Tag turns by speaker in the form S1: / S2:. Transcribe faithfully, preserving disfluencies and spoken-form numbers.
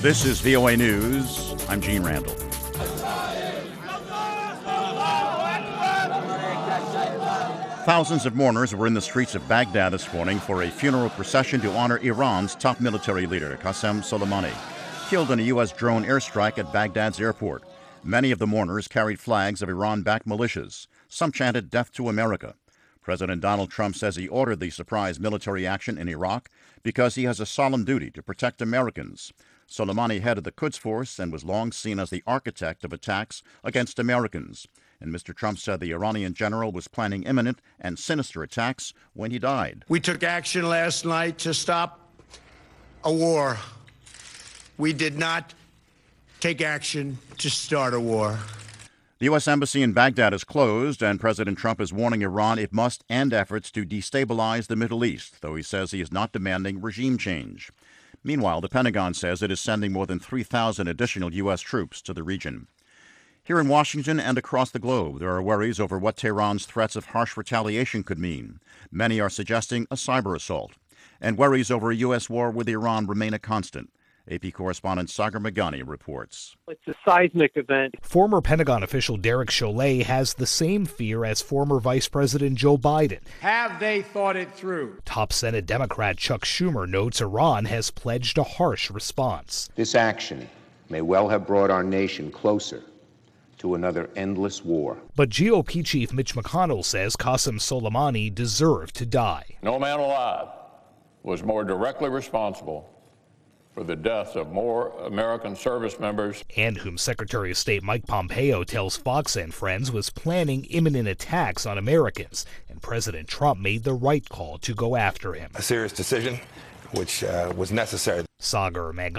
S1: This is V O A News. I'm Gene Randall. Thousands of mourners were in the streets of Baghdad this morning for a funeral procession to honor Iran's top military leader, Qasem Soleimani, killed in a U S drone airstrike at Baghdad's airport. Many of the mourners carried flags of Iran-backed militias. Some chanted death to America. President Donald Trump says he ordered the surprise military action in Iraq because he has a solemn duty to protect Americans. Soleimani headed the Quds Force and was long seen as the architect of attacks against Americans. And Mister Trump said the Iranian general was planning imminent and sinister attacks when he died.
S2: We took action last night to stop a war. We did not take action to start a war.
S1: The U S Embassy in Baghdad is closed, and President Trump is warning Iran it must end efforts to destabilize the Middle East, though he says he is not demanding regime change. Meanwhile, the Pentagon says it is sending more than three thousand additional U S troops to the region. Here in Washington and across the globe, there are worries over what Tehran's threats of harsh retaliation could mean. Many are suggesting a cyber assault. And worries over a U S war with Iran remain a constant. A P correspondent Sagar Meghani reports.
S3: It's a seismic event.
S4: Former Pentagon official Derek Chollet has the same fear as former Vice President Joe Biden.
S2: Have they thought it through?
S4: Top Senate Democrat Chuck Schumer notes Iran has pledged a harsh response.
S5: This action may well have brought our nation closer to another endless war.
S4: But G O P Chief Mitch McConnell says Qasem Soleimani deserved to die.
S6: No man alive was more directly responsible for the death of more American service members.
S4: And whom Secretary of State Mike Pompeo tells Fox and Friends was planning imminent attacks on Americans. And President Trump made the right call to go after him.
S7: A serious decision, which uh, was necessary.
S4: Sagar Meghani.